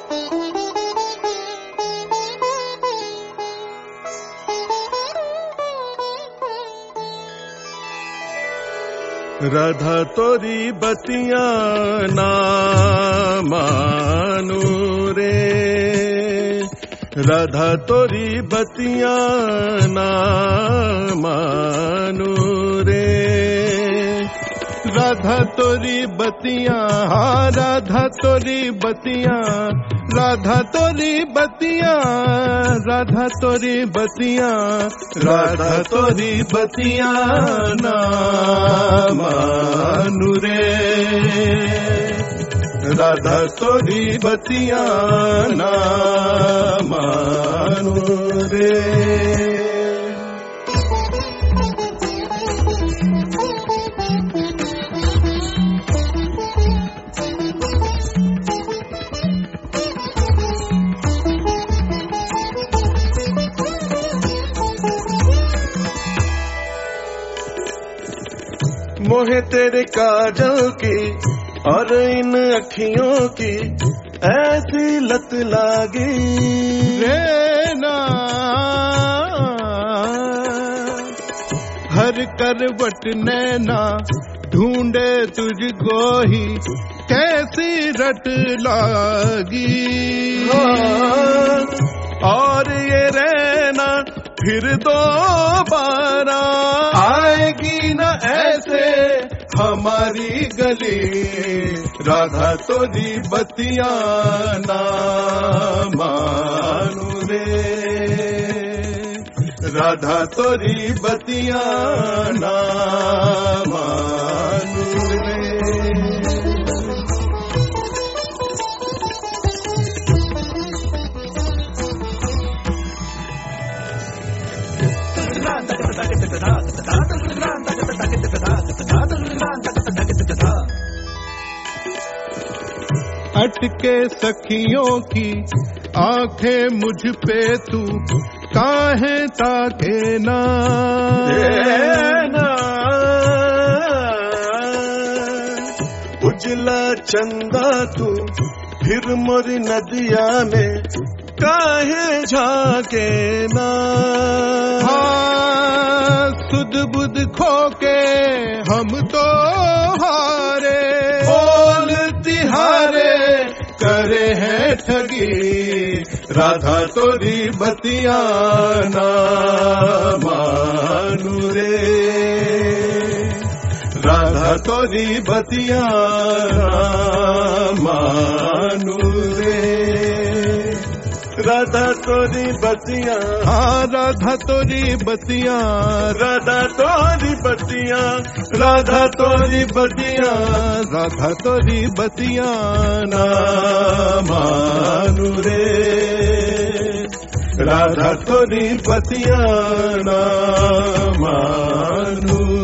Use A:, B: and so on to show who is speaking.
A: राधा तोरी बतियां ना मानू रे, राधा तोरी बतियां ना मानू रे, राधा तोरी बतियां, हाँ राधा तोरी बतियां, राधा तोरी बतियां, राधा तोरी बतियां, राधा तोरी बतियां ना मानू रे, राधा तोरी बतियां ना मानू रे। मोहे तेरे काजल की और इन अखियों की ऐसी लत लागी रे ना, हर करवट नैना ढूंढे तुझको ही कैसी रट लागी, और ये रहना फिर दोबारा आएगी न ऐसे हमारी गली, राधा तोरी बतियां ना मानू रे, राधा तोरी बतियां ना मानू रे। अटके सखियों की आंखें मुझ पे तू काहे ताके ना, उजला चंदा तू फिर मोरी नदिया में काहे झाके ना, हाँ सुध बुध खो के हम तो हारे, बोल तिहारे करे हैं ठगी, राधा तोरी बतियां ना मानू रे, राधा तोरी बतियां ना मानू रे, राधा तोरी बतियां, हाँ राधा तोरी बतियां, राधा तोरी बतियां, राधा तोरी बतियां, राधा तोरी बतियां ना मानू रे, राधा तोरी बतियां ना मानू।